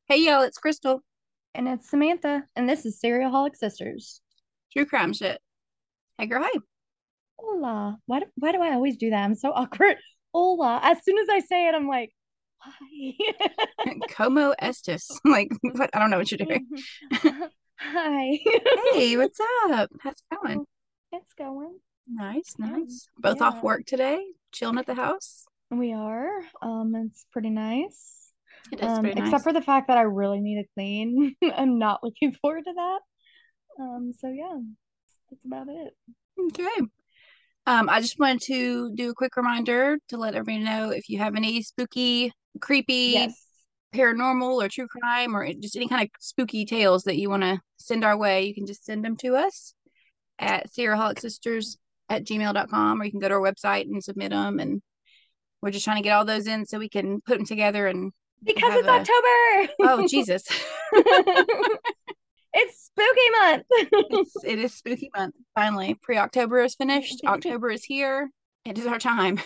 Hey y'all, it's Crystal. And it's Samantha, and this is Serialholic Sisters. True crime shit. Hey girl, hey. Hola. Why do I always do that? I'm so awkward. Hola. As soon as I say it, I'm like, hi. Como estes. Like, what? I don't know what you're doing. Hi. Hey, what's up? How's it going? It's going. Nice, Yeah. nice. Both off Yeah. work today, chilling at the house. We are. It's pretty nice. It is pretty Except nice. for the fact that I really need to clean. I'm not looking forward to that. So yeah, that's about it. Okay. I just wanted to do a quick reminder to let everybody know if you have any spooky, creepy, Yes. paranormal, or true crime, or just any kind of spooky tales that you want to send our way, you can just send them to us at serialholicsisters@gmail.com, or you can go to our website and submit them. And we're just trying to get all those in so we can put them together and Because have a, oh, it's Jesus. October. It's spooky month. It is spooky month. Finally, pre-October is finished. October is here. It is our time.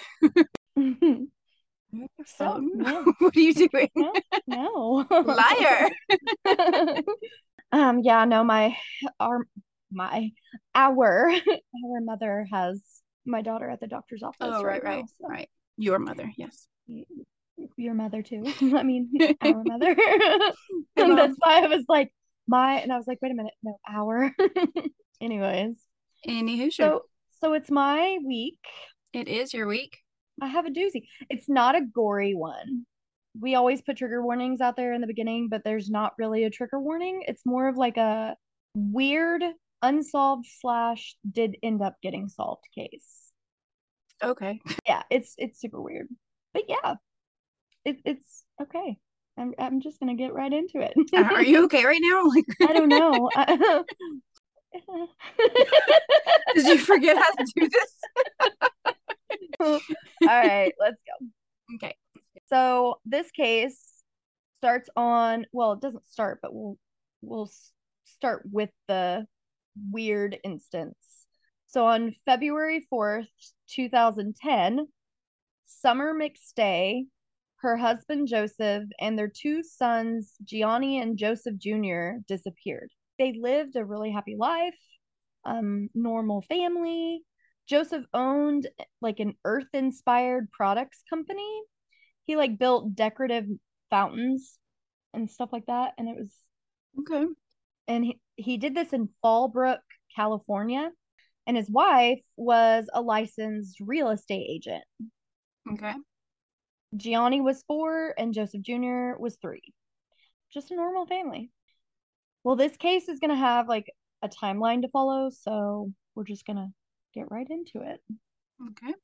So, Phone. yeah. What are you doing? No, no. Liar. Yeah, no, our my our mother has my daughter at the doctor's Oh, office right right, right, now. So right. Your mother, yes. your mother too. I mean, our mother. Hey, And that's mom. why I was like, and I was like, wait a minute, no, our. Anyways, Any Hoosier. so it's my week. It is your week. I have a doozy. It's not a gory one. We always put trigger warnings out there in the beginning, but there's not really a trigger warning. It's more of like a weird, unsolved slash did end up getting solved case. Okay. Yeah, it's super weird. But yeah, it's okay. I'm just gonna get right into it. Are you okay right now? Like, I don't know. did you forget how to do this? All right, let's go. Okay. So this case starts on, well, it doesn't start, but we'll start with the weird instance. So on February 4th, 2010, Summer McStay, her husband Joseph, and their two sons, Gianni and Joseph Jr., disappeared. They lived a really happy life, normal family. Joseph owned like an earth inspired products company. He like built decorative fountains and stuff like that. And it was, Okay. and he did this in Fallbrook, California. And his wife was a licensed real estate agent. Okay. Gianni was 4 and Joseph Jr. was 3. Just a normal family. Well, this case is going to have like a timeline to follow. So we're just going to get right into it. Okay.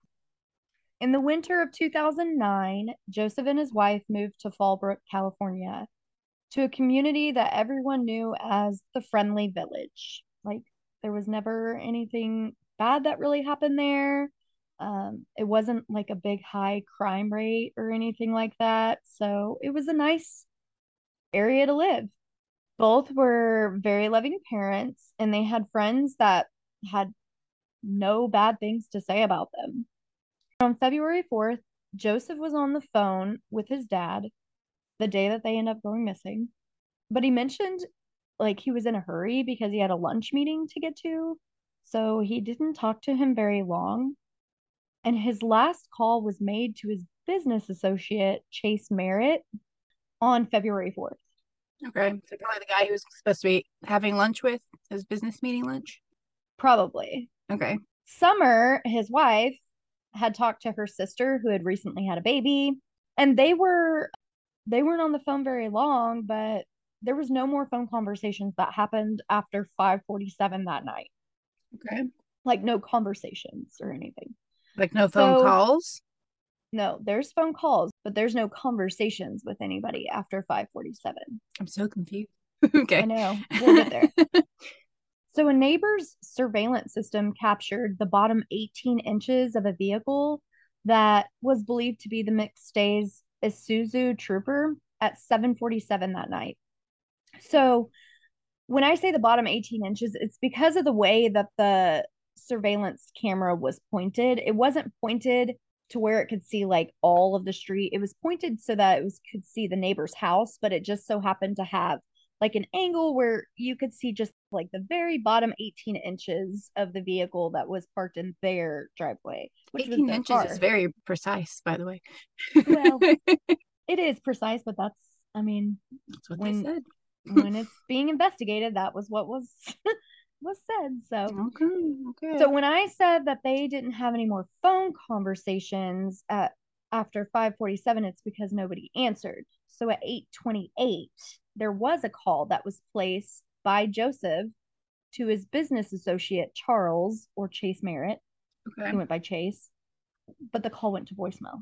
In the winter of 2009, Joseph and his wife moved to Fallbrook, California, to a community that everyone knew as the Friendly Village. Like, there was never anything bad that really happened there. It wasn't like a big high crime rate or anything like that. So it was a nice area to live. Both were very loving parents, and they had friends that had no bad things to say about them. On February 4th, Joseph was on the phone with his dad the day that they ended up going missing. But he mentioned like he was in a hurry because he had a lunch meeting to get to. So he didn't talk to him very long. And his last call was made to his business associate, Chase Merritt, on February 4th. Okay. So probably the guy who was supposed to be having lunch with his business meeting lunch. Probably. Okay. Summer, his wife, had talked to her sister who had recently had a baby, and they weren't on the phone very long, but there was no more phone conversations that happened after 5:47 that night. Okay. Like no conversations or anything. Like no phone So, calls. no, there's phone calls, but there's no conversations with anybody after 5:47. I'm so confused. I Okay. know. We'll get there. So, a neighbor's surveillance system captured the bottom 18 inches of a vehicle that was believed to be the McStay's Isuzu Trooper at 7:47 that night. So, when I say the bottom 18 inches, it's because of the way that the surveillance camera was pointed. It wasn't pointed to where it could see like all of the street. It was pointed so that it was could see the neighbor's house, but it just so happened to have like an angle where you could see just like the very bottom 18 inches of the vehicle that was parked in their driveway, which was 18 their inches is car. very precise, by the way. Well, it is precise, but that's, I mean, That's what they when said. when it's being investigated, that was what was was said. Okay, So okay. when I said that they didn't have any more phone conversations at after 5:47, it's because nobody answered. So at 8:28, there was a call that was placed by Joseph to his business associate Charles, or Chase Merritt. Okay. He went by Chase, but the call went to voicemail.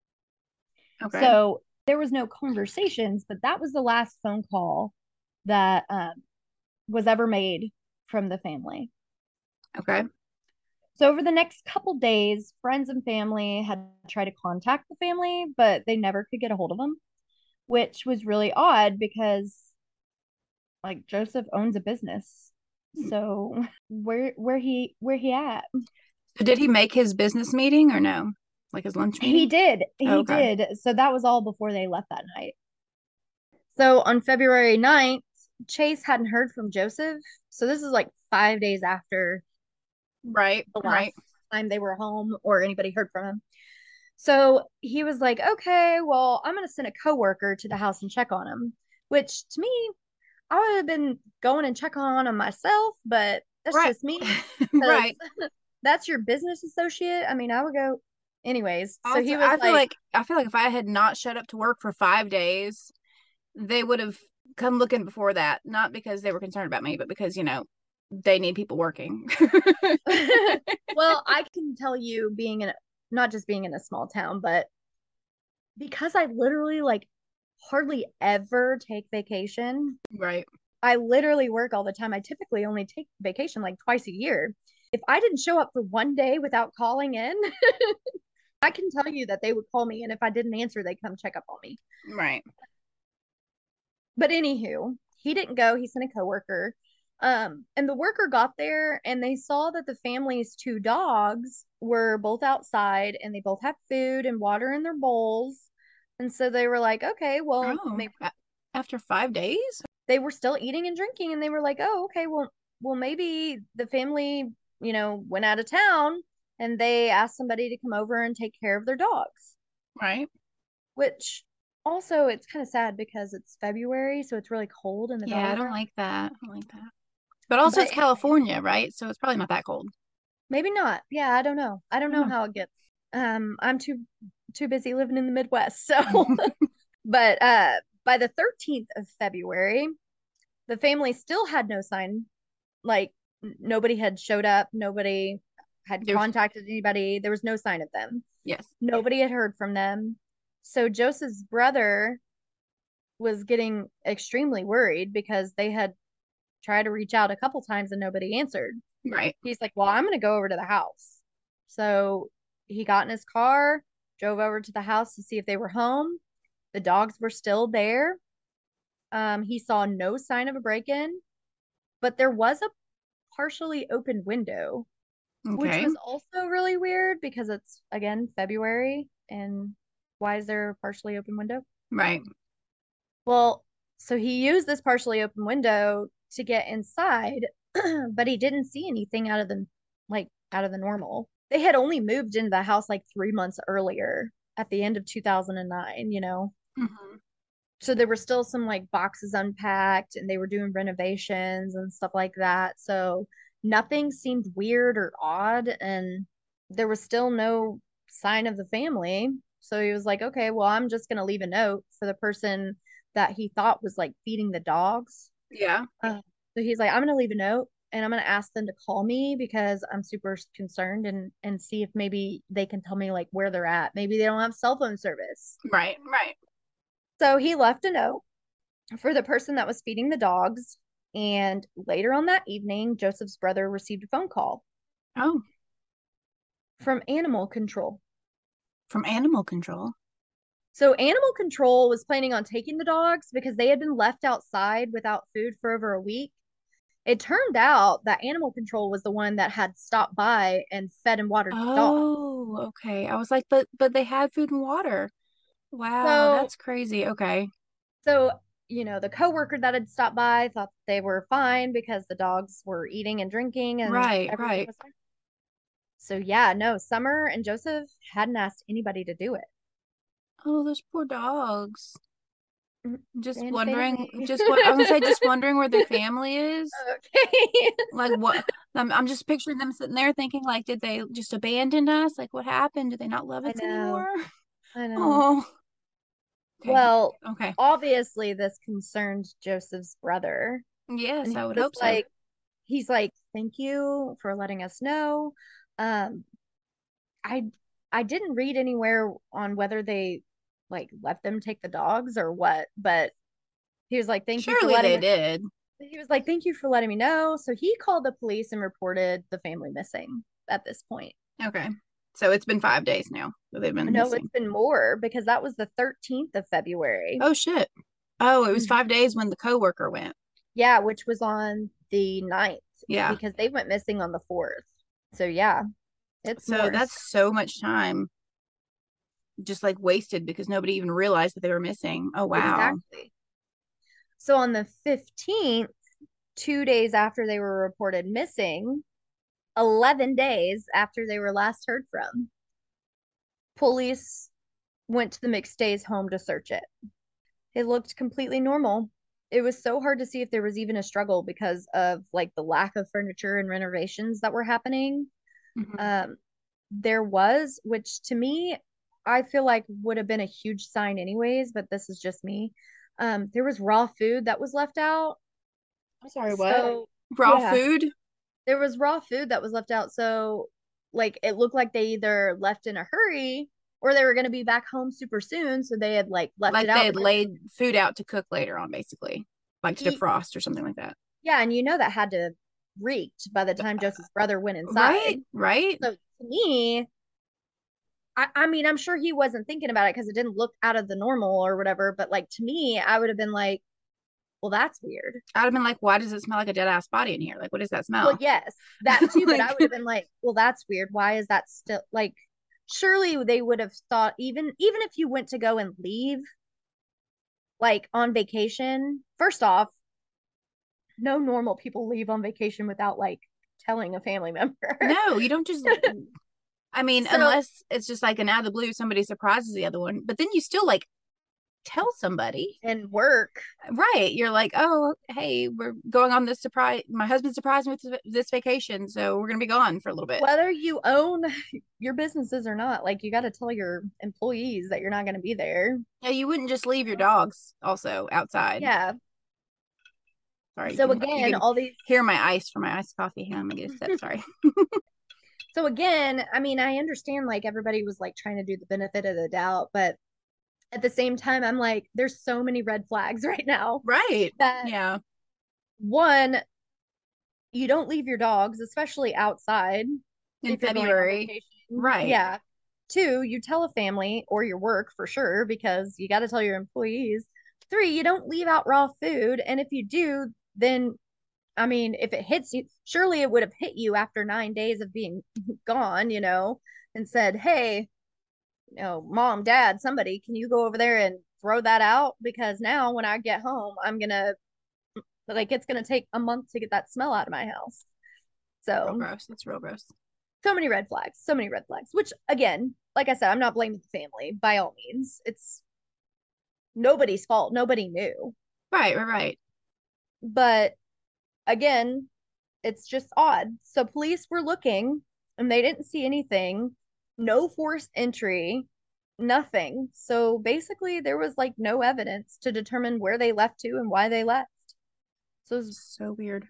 Okay. So there was no conversations, but that was the last phone call that was ever made from the family. Okay. So over the next couple days, friends and family had tried to contact the family, but they never could get a hold of them, which was really odd because like Joseph owns a business. So where he at? So did he make his business meeting or no? Like his lunch He meeting? did. Oh, He okay. did. So that was all before they left that night. So on February 9th, Chase hadn't heard from Joseph. So this is like 5 days after Right. the last Right. time they were home or anybody heard from him. So he was like, okay, well, I'm going to send a coworker to the house and check on him, which to me, I would have been going and check on him myself, but that's Right. just me because Right. that's your business associate. I mean, I would go anyways. So Also, he was like, I feel like if I had not showed up to work for 5 days, they would have come looking before that. Not because they were concerned about me, but because, they need people working. well, I can tell you being in, not just being in a small town, but because I literally like hardly ever take vacation. Right. I literally work all the time. I typically only take vacation like twice a year. If I didn't show up for one day without calling in, I can tell you that they would call me. And if I didn't answer, they'd come check up on me. Right. But anywho, he didn't go. He sent a coworker. And the worker got there and they saw that the family's two dogs were both outside and they both had food and water in their bowls. And so they were like, okay, well, Oh, maybe after 5 days? they were still eating and drinking and they were like, oh, okay, well, maybe the family, went out of town and they asked somebody to come over and take care of their dogs, Right. which also it's kind of sad because it's February, so it's really cold and the Yeah, I dogs don't are, like that. I don't like that. But also but it's California, right? So it's probably not that cold. maybe not. Yeah, I don't know. I don't know Yeah. how it gets. I'm too busy living in the Midwest. So, but by the 13th of February, the family still had no sign. Like nobody had showed up, nobody had There's contacted anybody. There was no sign of them. yes. Nobody had heard from them. So Joseph's brother was getting extremely worried because they had tried to reach out a couple times and nobody answered. Right. He's like, well, I'm going to go over to the house. So he got in his car, drove over to the house to see if they were home. The dogs were still there. He saw no sign of a break in, but there was a partially open window, which Okay. was also really weird because it's, again, February. And why is there a partially open window? Right. Well, so he used this partially open window to get inside, but he didn't see anything out of the normal. They had only moved into the house like 3 months earlier at the end of 2009. Hmm. So there were still some like boxes unpacked and they were doing renovations and stuff like that. So nothing seemed weird or odd and there was still no sign of the family. So he was like, okay, well, I'm just going to leave a note for the person that he thought was like feeding the dogs. Yeah. So he's like, I'm going to leave a note and I'm going to ask them to call me because I'm super concerned and see if maybe they can tell me like where they're at. Maybe they don't have cell phone service. Right. Right. So he left a note for the person that was feeding the dogs. And later on that evening, Joseph's brother received a phone call Oh, from animal control. from animal control. So, animal control was planning on taking the dogs because they had been left outside without food for over a week. It turned out that animal control was the one that had stopped by and fed and watered the dog. Oh, okay. I was like, but they had food and water. Wow, So, that's crazy. Okay. so, the coworker that had stopped by thought they were fine because the dogs were eating and drinking and Right, everything right. was fine. So yeah, no, Summer and Joseph hadn't asked anybody to do it. Oh, those poor dogs. Just And wondering, family. just what I was gonna say, just wondering where their family is. Okay. Like what I'm just picturing them sitting there thinking like, did they just abandon us? Like what happened? Do they not love I us know. anymore? I know. Oh, okay. Well, Okay. obviously this concerned Joseph's brother. And Yes, he I would was hope so. like, he's like, thank you for letting us know. Um, I I didn't read anywhere on whether they like let them take the dogs or what, but he was like, thank you for Surely letting they me. did. He was like, thank you for letting me know. So he called the police and reported the family missing at this point. Okay. So it's been 5 days now that they've been No, it's missing. been more because that was the 13th of February. Oh shit. Oh, it was Mhm. 5 days when the coworker went. Yeah, which was on the 9th Yeah. because they went missing on the 4th. So yeah, it's So more. that's so much time just like wasted because nobody even realized that they were missing. Oh wow. Exactly. So on the 15th, 2 days after they were reported missing, 11 days after they were last heard from, police went to the McStay's home to search it. It looked completely normal. It was so hard to see if there was even a struggle because of like the lack of furniture and renovations that were happening. Mhm. Um, there was, which to me, I feel like would have been a huge sign anyways, but this is just me. There was raw food that was left out. I'm sorry, what? So, Raw yeah, food? there was raw food that was left out. So, like, it looked like they either left in a hurry or they were going to be back home super soon. So they had like left it Like they out had because, laid food out to cook later on, basically, like to he, defrost or something like that. yeah, and that had to have reeked by the time Joseph's brother went inside. Right? Right? So to me, I mean, I'm sure he wasn't thinking about it because it didn't look out of the normal or whatever. But like to me, I would have been like, well, that's weird. I'd have been like, why does it smell like a dead ass body in here? Like, what is that Well, smell? yes, that too. But I Like, would have been like, well, that's weird. Why is that still like? Surely they would have thought even if you went to go and leave like on vacation. First off, no normal people leave on vacation without like telling a family member. no, you don't just I mean, So unless it's just like an out of the blue, somebody surprises the other one, but then you still like tell somebody. and work, Right. You're like, oh, hey, we're going on this surprise. My husband surprised me with this vacation, so we're gonna be gone for a little bit. whether you own your businesses or not, like you got to tell your employees that you're not going to be there. Yeah, you wouldn't just leave your dogs also outside. Yeah. Sorry, So you again, can all these hear my ice for my iced coffee. Hang on, I'm gonna get a sip. Sorry. so again, I mean, I understand like everybody was like trying to do the benefit of the doubt, but at the same time, I'm like, there's so many red flags right now Right. that Yeah. one, you don't leave your dogs, especially outside In if you're going on February. vacation. Right. Yeah. Two, you tell a family or your work for sure because you got to tell your employees. Three, you don't leave out raw food. And if you do, then I mean, if it hits you, surely it would have hit you after 9 days of being gone, and said, hey, mom, dad, somebody, can you go over there and throw that out? Because now when I get home, I'm going to, like, it's going to take a month to get that smell out of my house. Real So, gross. That's real gross. so many red flags, which again, like I said, I'm not blaming the family by all means. It's nobody's fault. Nobody knew. Right, right, right. But again, it's just odd. So police were looking and they didn't see anything, no forced entry, nothing. So basically, there was like no evidence to determine where they left to and why they left. So So weird.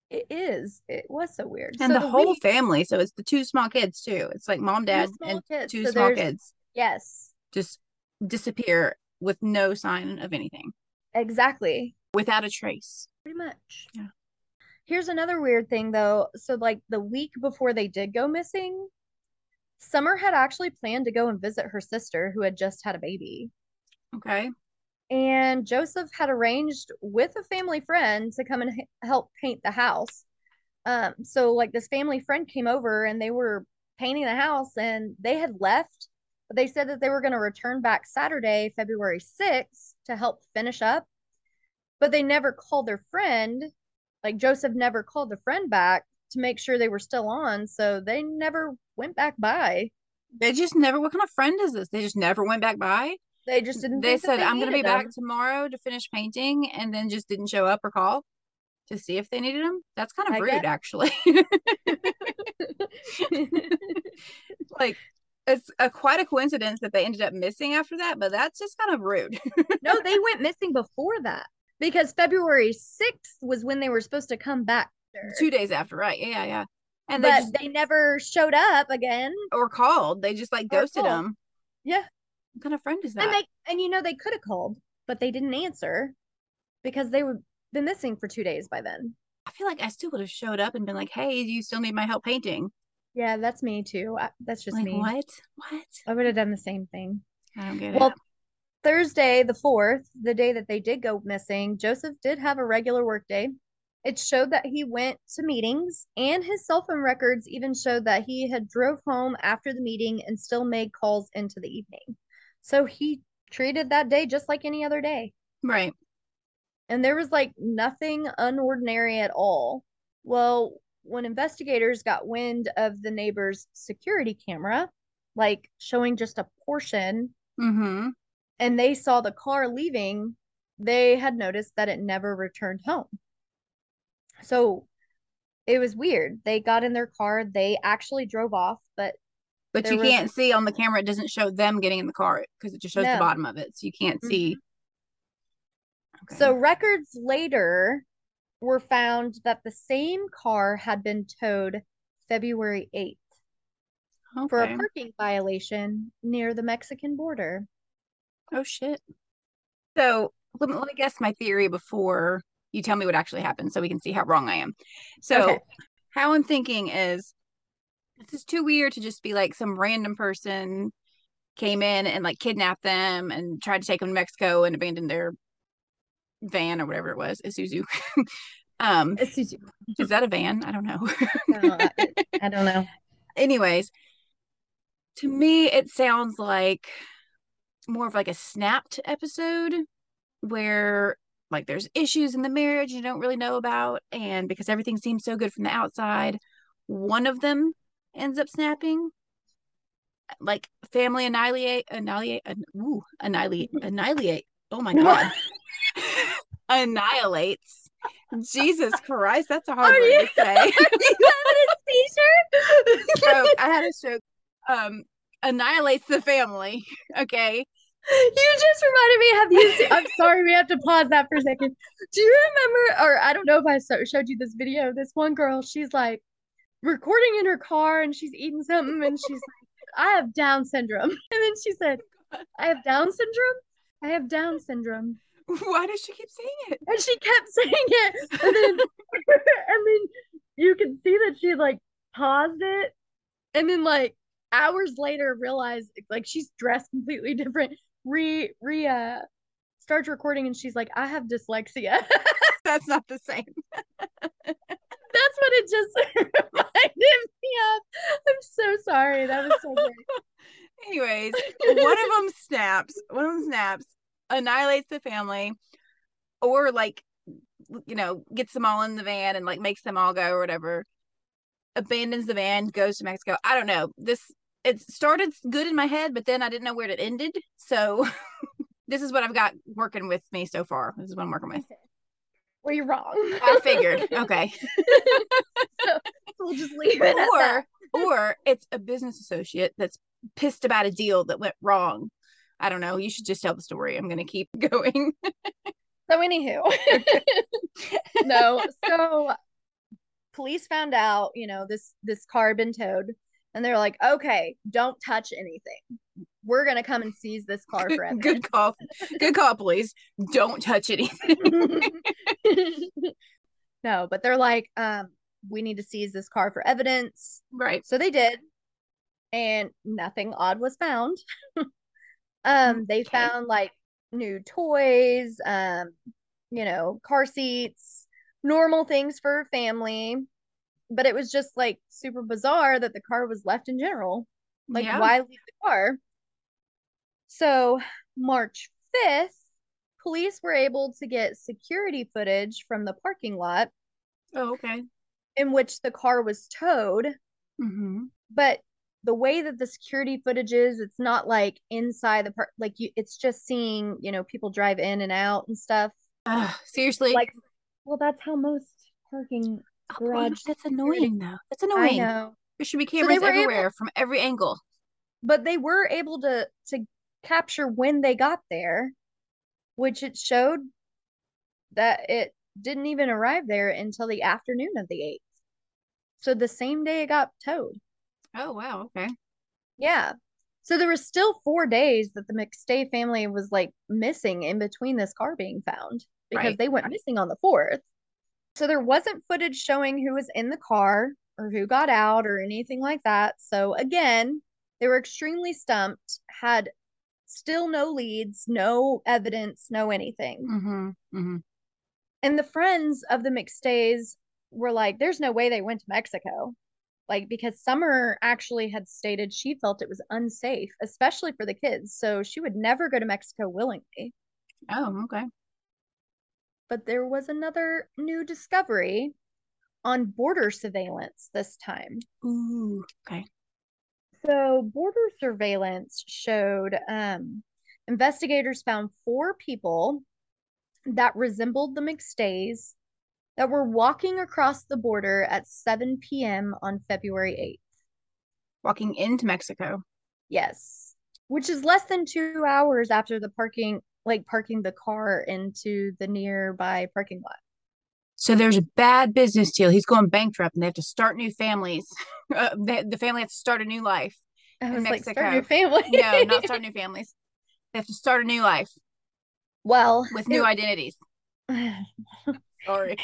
it was so weird. And So the the whole week, family. So it's the two small kids too. It's like mom, two dad, small and kids. two So small there's, kids yes, just disappear with no sign of anything, exactly, without a trace. pretty much. Yeah. Here's another weird thing though. So, like the week before they did go missing, Summer had actually planned to go and visit her sister who had just had a baby. Okay. And Joseph had arranged with a family friend to come and help paint the house. So like this family friend came over and they were painting the house and they had left, but they said that they were going to return back Saturday, February 6th to help finish up, but they never called their friend. Like Joseph never called the friend back to make sure they were still on, so they never went back by. They just never, what kind of friend is this? They just never went back by? They just didn't They think that said, they I'm going to needed be back them. tomorrow to finish painting, and then just didn't show up or call to see if they needed them. That's kind of I rude, guess. actually. Like, it's quite a coincidence that they ended up missing after that, but that's just kind of rude. No, they went missing before that because February 6th was when they were supposed to come back. 2 days after, right? Yeah, yeah. And they But just, they never showed up again or called. They just like or ghosted called. them. Yeah. What kind of friend is And that? they could have called, but they didn't answer because they would been missing for 2 days by then. I feel like I still would have showed up and been like, hey, do you still need my help painting? Yeah, that's me too. That's just Like, me. what? What? I would have done the same thing. I don't get it. Well, Thursday, the 4th, the day that they did go missing, Joseph did have a regular work day. It showed that he went to meetings, and his cell phone records even showed that he had drove home after the meeting and still made calls into the evening. So he treated that day just like any other day. Right. And there was like nothing unordinary at all. Well, when investigators got wind of the neighbor's security camera, like showing just a portion, Mm-hmm. and they saw the car leaving, they had noticed that it never returned home. So it was weird. They got in their car, they actually drove off, but But there you was can't see on the camera, it doesn't show them getting in the car because it just shows the no. bottom of it. So you can't see. Mhm. Okay. So records later were found that the same car had been towed February 8th for a Okay. parking violation near the Mexican border. Oh shit. So let me guess my theory before you tell me what actually happened so we can see how wrong I am. Okay. So how I'm thinking is this is too weird to just be like some random person came in and like kidnapped them and tried to take them to Mexico and abandoned their van or whatever it was, Isuzu. um, It's is that a van? I don't know. uh, I don't know. Anyways, to me it sounds like more of like a snapped episode where like there's issues in the marriage you don't really know about, and because everything seems so good from the outside, one of them ends up snapping, like family annihilate, oh my god, annihilates. Jesus Christ, that's a hard Are word you, to say. are you having a Stroke. seizure? I had a stroke. um Annihilates the family. Okay. You just reminded me. Have you seen? I'm sorry, we have to pause that for a second. Do you remember? Or I don't know if I showed you this video. This one girl, she's like recording in her car and she's eating something and she's like, I have Down syndrome. And then she said, I have Down syndrome. I have Down syndrome. Why does she keep saying it? And she kept saying it. And then and then you could see that she like paused it and then like hours later realized like she's dressed completely different. Re starts recording and she's like, I have dyslexia. That's not the same. That's what it just reminded me of. I'm so sorry. That was so great. Anyways, one of them snaps, annihilates the family, or like, gets them all in the van and like makes them all go or whatever, abandons the van, goes to Mexico. I don't know. It started good in my head, but then I didn't know where it ended. So this is what I've got working with me so far. This is what I'm working with. Okay. Well, you're wrong. I figured. Okay. So we'll just leave it at that. Or it's a business associate that's pissed about a deal that went wrong. I don't know. You should just tell the story. I'm going to keep going. So anywho, no. So police found out, this car had been towed, and they're like, okay, don't touch anything. We're gonna come and seize this car for evidence. Good call. Good call, police. Don't touch anything. No, but they're like, we need to seize this car for evidence. Right. So they did, and nothing odd was found. They Okay. found like new toys, car seats, normal things for a family. But it was just like super bizarre that the car was left in general. Like, Yeah. why leave the car? So, March 5th, police were able to get security footage from the parking lot Oh, okay. in which the car was towed. Mm-hmm. But the way that the security footage is, it's not like inside the park, like it's just seeing, people drive in and out and stuff. Seriously. Like, well, that's how most parking Oh, well, garage that's security. annoying, though. That's I annoying. know. There should be So they cameras were able, everywhere from every angle. but they were able to capture when they got there, which it showed that it didn't even arrive there until the afternoon of the 8th. So the same day it got towed. Oh, wow. Okay. Yeah. So there was still 4 days that the McStay family was like missing in between this car being found because Right. they went missing on the 4th. So there wasn't footage showing who was in the car or who got out or anything like that. So again, they were extremely stumped, had still no leads, no evidence, no anything. Mm-hmm. Mm-hmm. And the friends of the McStays were like, there's no way they went to Mexico. Like, because Summer actually had stated she felt it was unsafe, especially for the kids. So she would never go to Mexico willingly. Oh, okay. But there was another new discovery on border surveillance this time. Ooh, okay. So, border surveillance showed investigators found 4 people that resembled the McStays that were walking across the border at 7 p.m. on February 8th. Walking into Mexico. Yes, which is less than 2 hours after the parking the car into the nearby parking lot. So there's a bad business deal. He's going bankrupt and they have to start new families. The family has to start a new life I in was like, start a new Mexico. family. No, not start new families. They have to start a new life Well, with new identities. so Sorry.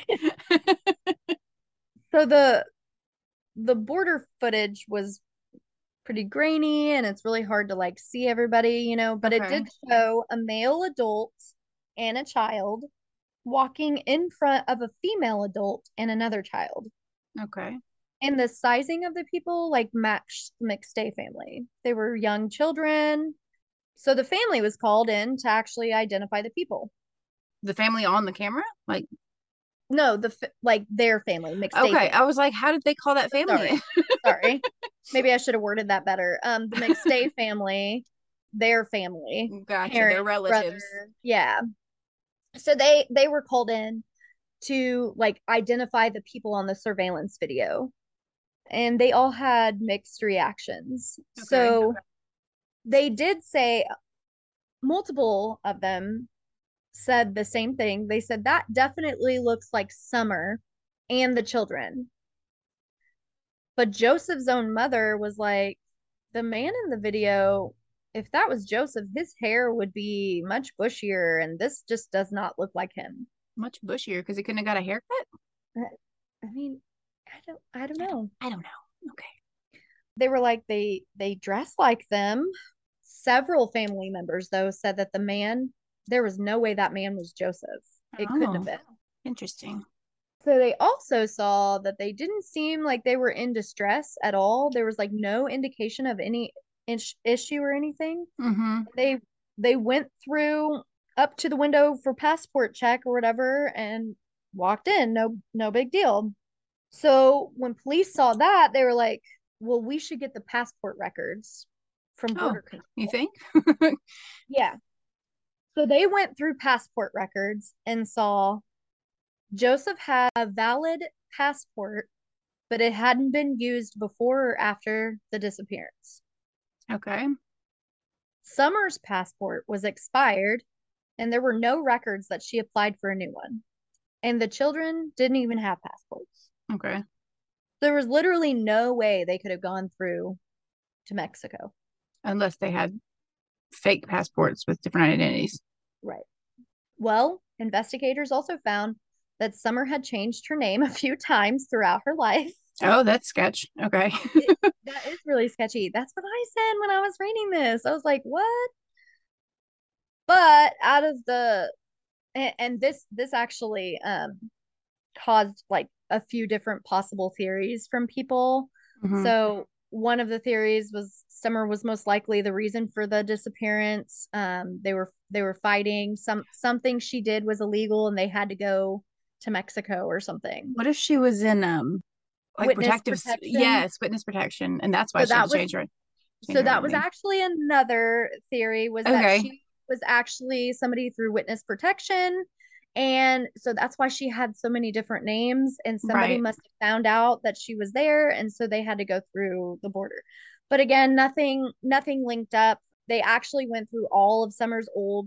the border footage was pretty grainy and it's really hard to like see everybody, but it Okay. did show a male adult and a child walking in front of a female adult and another child. Okay. And the sizing of the people like matched the McStay family. They were young children. So the family was called in to actually identify the people. The family on the camera? Like, No, like their family, McStay okay. I family. was like, how did they call that family in? Sorry. Sorry. Maybe I should have worded that better. The McStay family, their family, Gotcha. They're parents, relatives. brother. Yeah. So they were called in to like identify the people on the surveillance video. And they all had mixed reactions. Okay. So they did say multiple of them said the same thing. They said that definitely looks like Summer and the children. But Joseph's own mother was like, the man in the video, if that was Joseph, his hair would be much bushier, and this just does not look like him. Much bushier because he couldn't have got a haircut. I mean, I don't know. I don't know. Okay. They were like they dress like them. Several family members though said that the man, there was no way that man was Joseph. It couldn't have Oh, been. interesting. So they also saw that they didn't seem like they were in distress at all. There was like no indication of any issue or anything. Mm-hmm. They went through up to the window for passport check or whatever and walked in. No big deal. So when police saw that, they were like, "Well, we should get the passport records from Oh, border you control." think? Yeah. So they went through passport records and saw Joseph had a valid passport, but it hadn't been used before or after the disappearance. Okay. Summer's passport was expired, and there were no records that she applied for a new one. And the children didn't even have passports. Okay. There was literally no way they could have gone through to Mexico. Unless they had fake passports with different identities. Right. Well, investigators also found that Summer had changed her name a few times throughout her life. Oh, that's sketch. Okay. That is really sketchy. That's what I said when I was reading this. I was like, what? But out of the and this actually caused like a few different possible theories from people. Hmm. So one of the theories was Summer was most likely the reason for the disappearance. They were fighting. Something she did was illegal and they had to go to Mexico or something. What if she was in like Witness protective, protection. yes, witness protection, and that's why So she had that to was change so her that was identity. actually another theory was that Okay, she was actually somebody through witness protection. And so that's why she had so many different names, and somebody right, must have found out that she was there, and so they had to go through the border. But again, nothing linked up. They actually went through all of Summer's old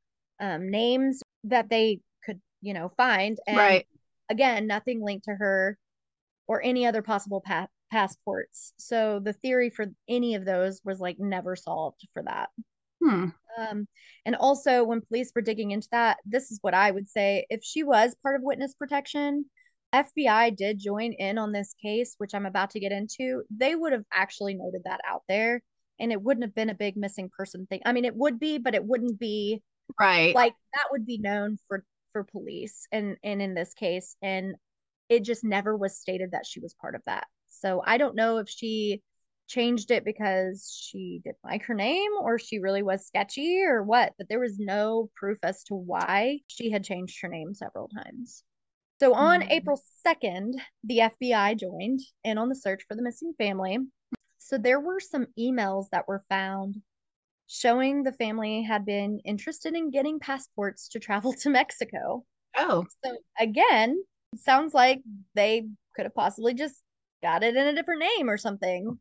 names that they could, find, and right. again, nothing linked to her or any other possible passports. So the theory for any of those was like never solved for that. Hmm. Um, and also, when police were digging into that, this is what I would say. If she was part of witness protection, FBI did join in on this case, which I'm about to get into. They would have actually noted that out there, and it wouldn't have been a big missing person thing. I mean, it would be, but it wouldn't be Right. like that would be known for police and in this case, and it just never was stated that she was part of that. So I don't know if she changed it because she didn't like her name or she really was sketchy or what, but there was no proof as to why she had changed her name several times. So on Hmm. April 2nd, the FBI joined in on the search for the missing family. So there were some emails that were found showing the family had been interested in getting passports to travel to Mexico. Oh, So again, sounds like they could have possibly just got it in a different name or something.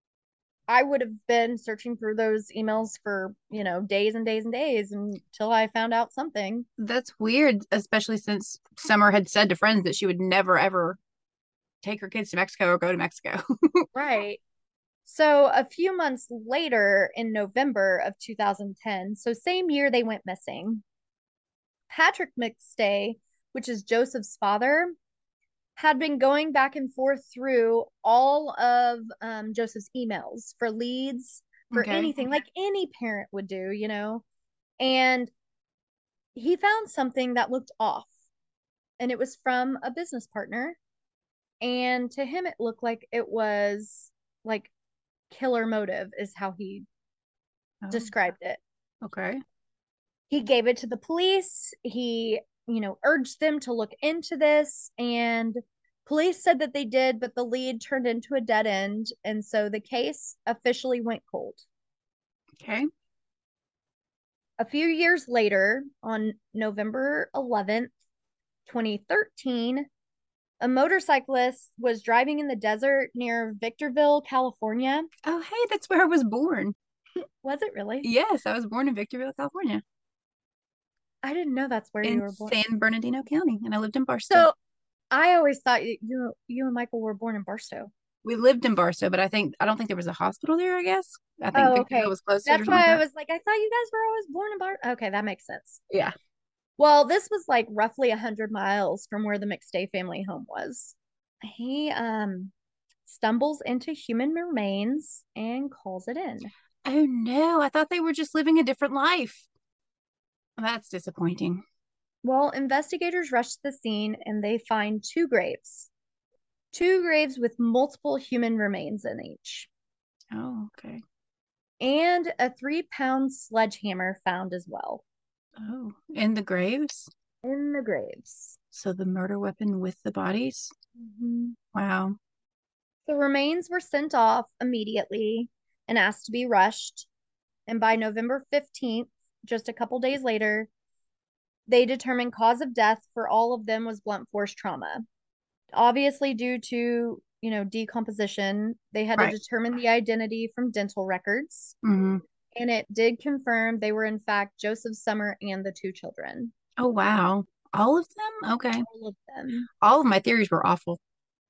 I would have been searching through those emails for, days and days and days until I found out something. that's weird, especially since Summer had said to friends that she would never ever take her kids to Mexico or go to Mexico. Right. So a few months later in November of 2010, so same year they went missing, Patrick McStay, which is Joseph's father, had been going back and forth through all of Joseph's emails for leads for Okay. anything like any parent would do, and he found something that looked off, and it was from a business partner. And to him, it looked like it was like killer motive, is how he Oh, described it. okay. He gave it to the police. He, urged them to look into this, and police said that they did, but the lead turned into a dead end, and so the case officially went cold. Okay. A few years later, on November 11th, 2013, a motorcyclist was driving in the desert near Victorville, California. Oh, hey, that's where I was born. Was it really? Yes, I was born in Victorville, California, I didn't know that's where you in were born. San Bernardino County, and I lived in Barstow. So I always thought you and Michael were born in Barstow. We lived in Barstow, but I don't think there was a hospital there, I guess. I think Oh, Victorville okay. was close to it or That's something like why I that. was like, I thought you guys were always born in Bar. Okay, that makes sense. Yeah. Well, this was like roughly 100 miles from where the McStay family home was. He stumbles into human remains and calls it in. Oh no, I thought they were just living a different life. That's disappointing. Well, investigators rush to the scene and they find two graves with multiple human remains in each, Oh, okay. and a 3-pound sledgehammer found as well Oh, in the graves? in the graves. So the murder weapon with the bodies? Mhm. Wow. The remains were sent off immediately and asked to be rushed. And by November 15th, just a couple days later, they determined cause of death for all of them was blunt force trauma. Obviously, due to, decomposition, they had to Right. determine the identity from dental records. Hmm. And it did confirm they were, in fact, Joseph Summer and the two children. Oh, wow. All of them? Okay. All of them. All of my theories were awful.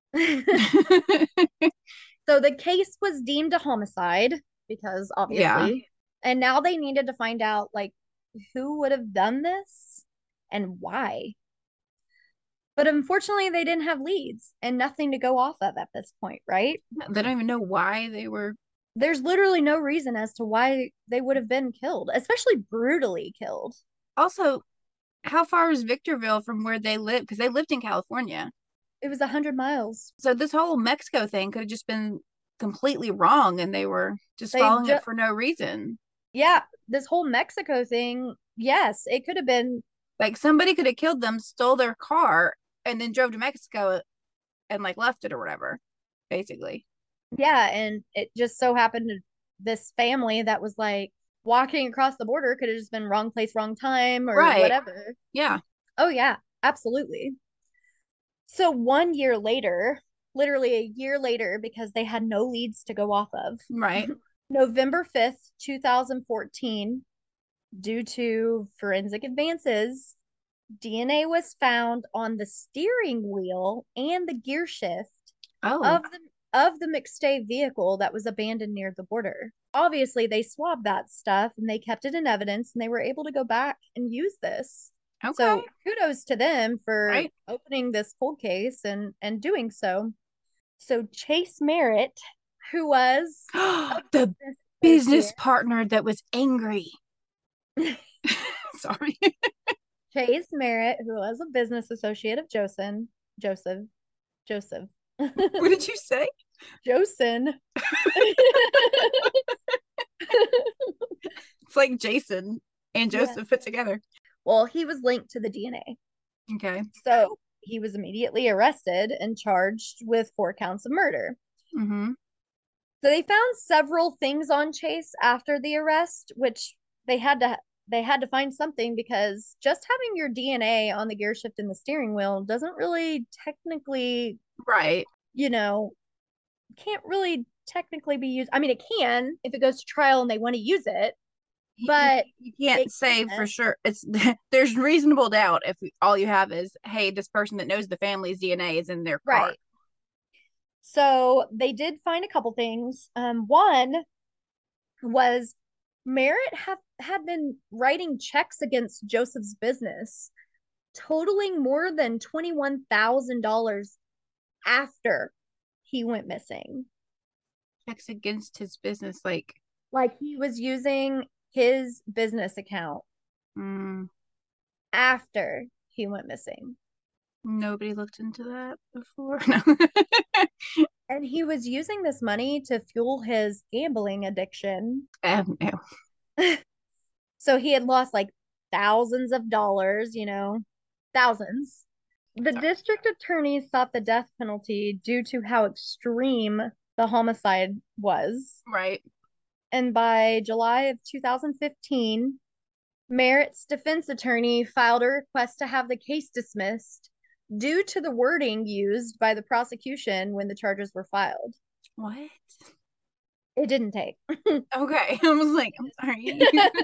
So the case was deemed a homicide because Yeah. obviously, and now they needed to find out like who would have done this and why. But unfortunately, they didn't have leads and nothing to go off of at this point, right? They don't even know why they were. There's literally no reason as to why they would have been killed, especially brutally killed. Also, how far is Victorville from where they live? Because they lived in California. It was 100 miles. So this whole Mexico thing could have just been completely wrong and they were just They following it just, for no reason. yeah, this whole Mexico thing, yes, it could have been, Like somebody could have killed them, stole their car, and then drove to Mexico and like left it or whatever, basically. yeah, and it just so happened this family that was like walking across the border could have just been wrong place, wrong time, or Right. whatever. Yeah. Oh, yeah, absolutely. So 1 year later, literally a year later, because they had no leads to go off of, Right. November 5th, 2014, due to forensic advances, DNA was found on the steering wheel and the gear shift Oh, of the McStay vehicle that was abandoned near the border. Obviously, they swabbed that stuff and they kept it in evidence and they were able to go back and use this. okay. So kudos to them for Right. opening this cold case and doing so. So Chase Merritt, who was a The business business partner that was angry. associate, Sorry. Chase Merritt, who was a business associate of Joseph, Joseph, What did you say? Josen. It's like Jason and Yeah. Joseph put together. Well, he was linked to the DNA. Okay. So he was immediately arrested and charged with 4 counts of murder. Mm-hmm. So they found several things on Chase after the arrest, which they had to they had to find something because just having your DNA on the gear shift and the steering wheel doesn't really technically, Right. you know, can't really technically be used. I mean, it can if it goes to trial and they want to use it, You, but you can't it say for can't. sure. It's there's reasonable doubt if all you have is, hey, this person that knows the family's DNA is in their car. Right. So they did find a couple things. One was Merritt had been writing checks against Joseph's business, totaling more than $21,000 after he went missing. Checks against his business, like, Like he was using his business account mm, after he went missing. nobody looked into that before. No. And he was using this money to fuel his gambling addiction. No. So he had lost like thousands of dollars, thousands. The Sorry. district attorneys sought the death penalty due to how extreme the homicide was. Right. And by July of 2015, Merritt's defense attorney filed a request to have the case dismissed due to the wording used by the prosecution when the charges were filed. What? It didn't take. Okay. I was like, I'm sorry.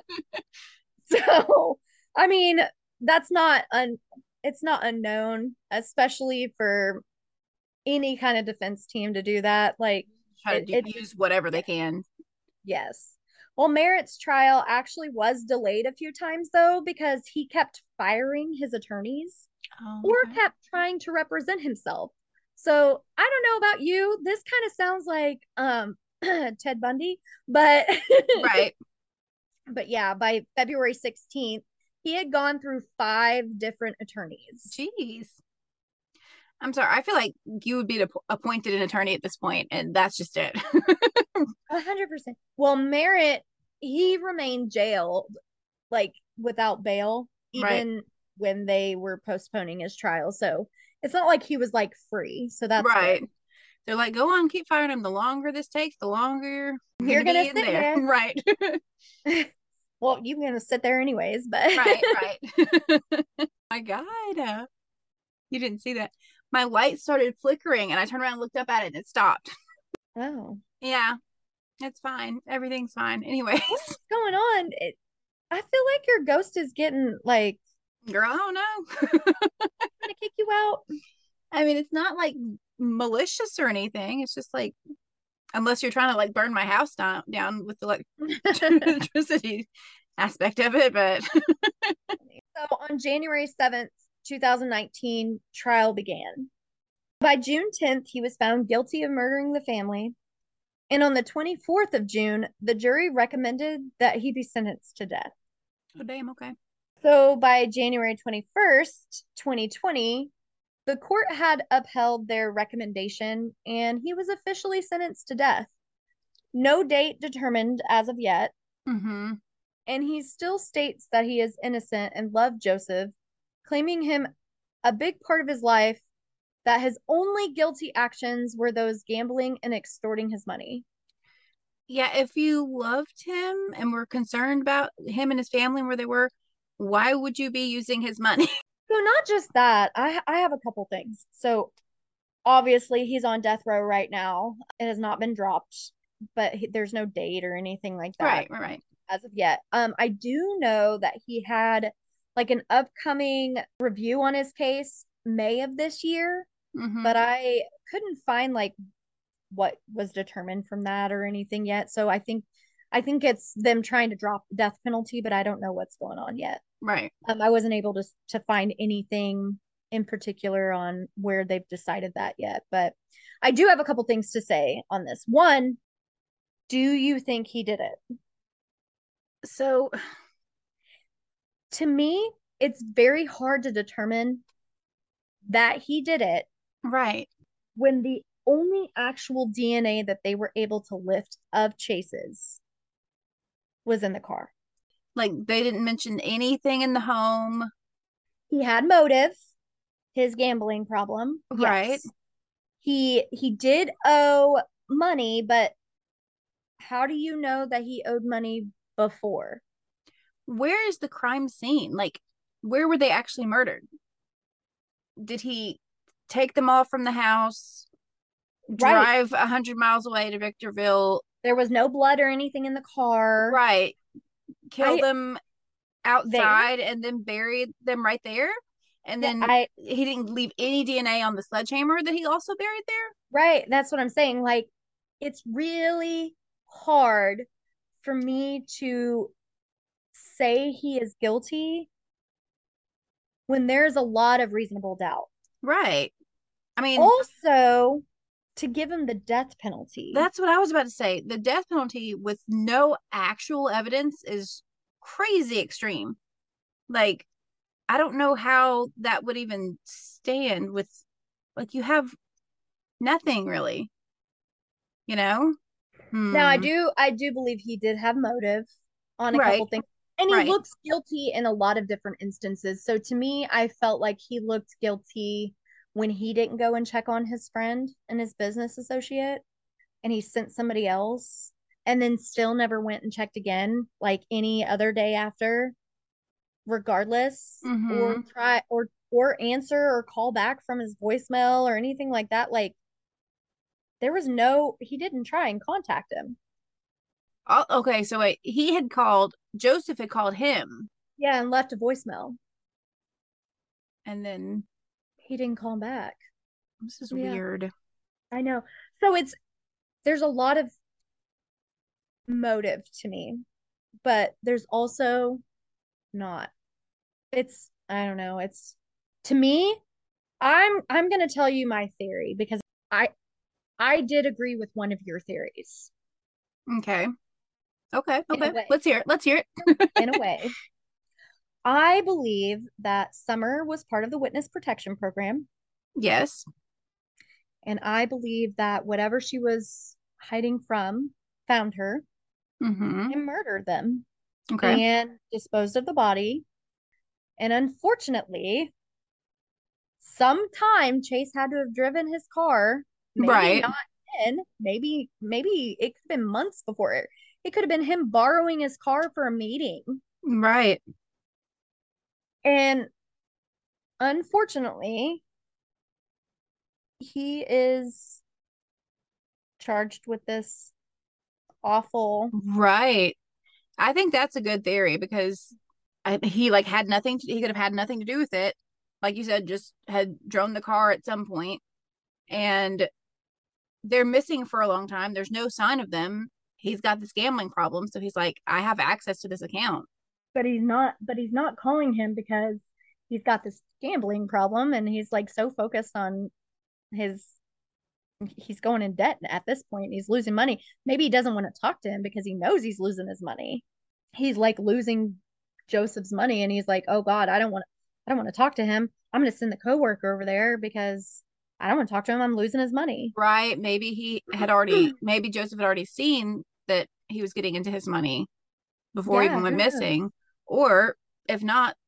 So, I mean, that's not it's not unknown, especially for any kind of defense team to do that. Like Try to it's use whatever yeah, they can. yes. Well, Merritt's trial actually was delayed a few times though because he kept firing his attorneys Oh, or okay. kept trying to represent himself. So, I don't know about you. This kind of sounds like Ted Bundy, but Right. but yeah, by February 16th, he had gone through 5 different attorneys. Jeez. I'm sorry. I feel like you would be appointed an attorney at this point, and that's just it. 100%. Well, Merritt, he remained jailed, like without bail, Right. even when they were postponing his trial. So it's not like he was like free. So that's Right. good. They're like, go on, keep firing him. The longer this takes, the longer you're going You're to gonna be in sit there. there. Right. Well, you're gonna sit there anyways, but Right. Right. My God. You didn't see that. My light started flickering, and I turned around and looked up at it, and it stopped. oh, Yeah. It's fine. Everything's fine. Anyways, what's going on? I feel like your ghost is getting like girl, I don't know. trying to kick you out. I mean, it's not like malicious or anything. It's just like, unless you're trying to like burn my house down with the electricity aspect of it, but So on January 7th, 2019, trial began. By June 10th, he was found guilty of murdering the family. And on the 24th of June, the jury recommended that he be sentenced to death. Oh, damn. Okay. So by January 21st, 2020, the court had upheld their recommendation and he was officially sentenced to death. No date determined as of yet. Mm-hmm. And he still states that he is innocent and loved Joseph, claiming him a big part of his life, that his only guilty actions were those gambling and extorting his money. Yeah, if you loved him and were concerned about him and his family and where they were, why would you be using his money? So not just that, I have a couple things. So obviously he's on death row right now. It has not been dropped, but there's no date or anything like that Right, right, right. as of yet. I do know that he had like an upcoming review on his case May of this year, Mm-hmm. but I couldn't find like what was determined from that or anything yet. So I think it's them trying to drop the death penalty, but I don't know what's going on yet. Right. I wasn't able to find anything in particular on where they've decided that yet, but I do have a couple things to say on this. One, do you think he did it? So, To me, it's very hard to determine that he did it right. when the only actual DNA that they were able to lift of Chase's was in the car. Like they didn't mention anything in the home. He had motive, his gambling problem. Right. Yes. He did owe money, but how do you know that he owed money before? Where is the crime scene? Like, where were they actually murdered? Did he take them all from the house, Right. drive 100 miles away to Victorville? There was no blood or anything in the car. Right. Kill I them there. outside and then buried them right there. And Yeah, then I he didn't leave any DNA on the sledgehammer that he also buried there. right. That's what I'm saying. Like, it's really hard for me to say he is guilty when there's a lot of reasonable doubt. Right. I mean, Also, to give him the death penalty. that's what I was about to say. The death penalty with no actual evidence is crazy extreme. Like, I don't know how that would even stand with, like, you have nothing really, you know? Now, I Hmm. do I do believe he did have motive on a Right. couple things. And he Right. looks guilty in a lot of different instances. So to me, I felt like he looked guilty when he didn't go and check on his friend and his business associate and he sent somebody else and then still never went and checked again like any other day after, regardless, or Mm-hmm. try or answer or call back from his voicemail or anything like that. Like there was no he didn't try and contact him. Okay, so wait, Joseph had called him, Yeah, and left a voicemail. and then He didn't call him back. this is Yeah, weird. I know. So there's a lot of motive to me, but there's also not. It's I don't know. It's to me, I'm gonna tell you my theory because I I did agree with one of your theories Okay. Okay. in a Okay. way. Let's hear it. Let's hear it. In a way. I believe that Summer was part of the witness protection program, Yes. and I believe that whatever she was hiding from found her Mm-hmm. and murdered them Okay. and disposed of the body. And unfortunately, sometime Chase had to have driven his car, maybe Right. not in, maybe it could have been months before it. It could have been him borrowing his car for a meeting. Right. And unfortunately, he is charged with this awful. Right. I think that's a good theory because he like had nothing he could have had nothing to do with it. Like you said, just had drone the car at some point and they're missing for a long time. There's no sign of them. He's got this gambling problem, so he's like, I have access to this account. But he's not calling him because he's got this gambling problem and he's like so focused on his he's going in debt at this point. He's losing money. Maybe he doesn't want to talk to him because he knows he's losing his money. He's like losing Joseph's money, and he's like, "Oh God, I don't want to talk to him. I'm going to send the coworker over there because I don't want to talk to him. I'm losing his money." Right. Maybe Joseph had already seen that he was getting into his money before he Yeah, even went who knows? missing. Or if not,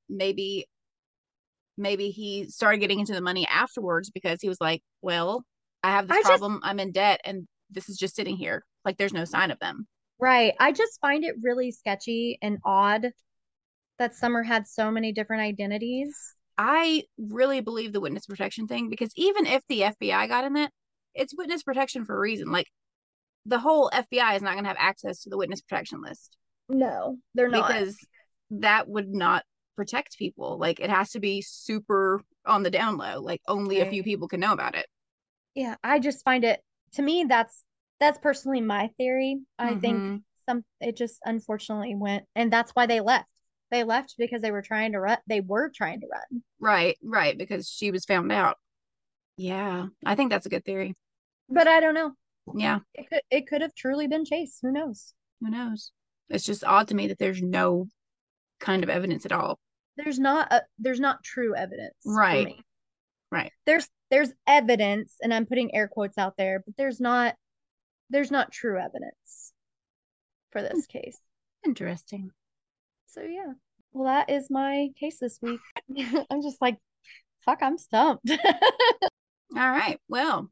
maybe he started getting into the money afterwards because he was like, well, I have this I just problem. I'm in debt and this is just sitting here. Like there's no sign of them. right. I just find it really sketchy and odd that Summer had so many different identities. I really believe the witness protection thing because even if the FBI got in it, it's witness protection for a reason. Like the whole FBI is not going to have access to the witness protection list No, they're not. because that would not protect people. Like it has to be super on the down low. Like only a few Right. people can know about it. Yeah, I just find it to me that's personally my theory. I think Mm-hmm. it just unfortunately went and that's why they left. They left because they were trying to run. Right, right, because she was found out. Yeah, I think that's a good theory. But I don't know. Yeah, It could have truly been Chase. Who knows? who knows? It's just odd to me that there's no kind of evidence at all. There's not true evidence for Right, me. right. There's evidence and I'm putting air quotes out there, but there's not true evidence for Hmm, this case. interesting. So yeah. Well, that is my case this week. I'm just like, fuck, I'm stumped. All right. Well,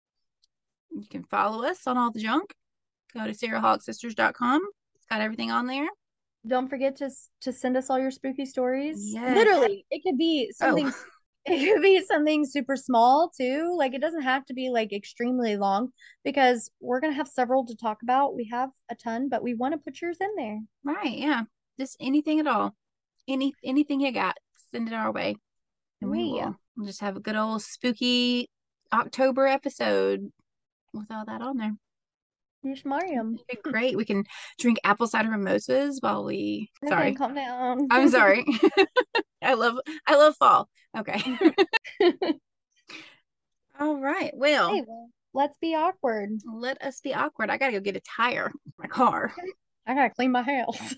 you can follow us on all the junk. Go to SarahHawkSisters.com. It's got everything on there. Don't forget to send us all your spooky stories. Yes. Literally, it could be Oh, something it could be something super small too. Like it doesn't have to be like extremely long because we're gonna have several to talk about. We have a ton, but we want to put yours in there. right. Yeah. Just anything at all. Anything you got, send it our way. And We we'll just have a good old spooky October episode with all that on there. Use Mariam. It'd be great. We can drink apple cider mimosas while we Okay, sorry. calm down. I'm sorry. I love fall. Okay. All right. Well, Hey, well, let's be awkward. let us be awkward. I gotta go get a tire for my car. I gotta clean my house.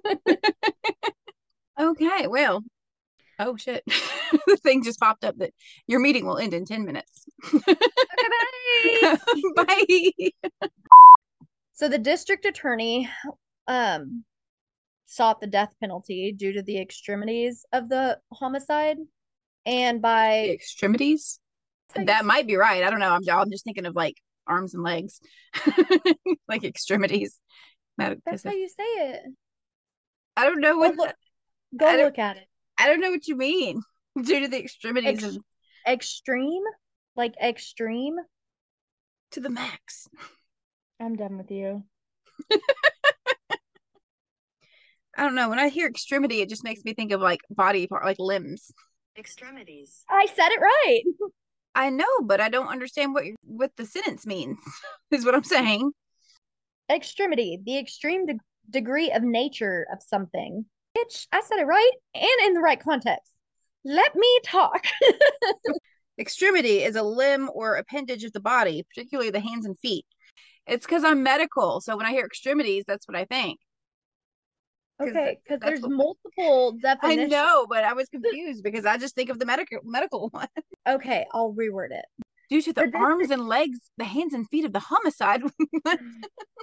Okay, well. Oh shit. The thing just popped up that your meeting will end in 10 minutes. Okay, bye. Bye. So the district attorney um sought the death penalty due to the extremities of the homicide and The by extremities. that's how you That say might it. be right. I don't know. I'm just thinking of like arms and legs, like extremities. That's Because how you say it. I don't know Go what look go I don't look at it. I don't know what you mean due to the extremities of Ex extreme? Like extreme? to the max. I'm done with you. I don't know. When I hear extremity, it just makes me think of like body part, like limbs. Extremities. I said it right. I know, but I don't understand what the sentence means. Is what I'm saying. Extremity, the extreme degree of nature of something. Bitch, I said it right and in the right context. Let me talk. Extremity is a limb or appendage of the body, particularly the hands and feet. It's because I'm medical, so when I hear extremities, that's what I think. Because Okay, because that's there's what multiple I definitions. know, but I was confused because I just think of the medical one. Okay, I'll reword it. Due to the The arms district and legs, the hands and feet of the homicide.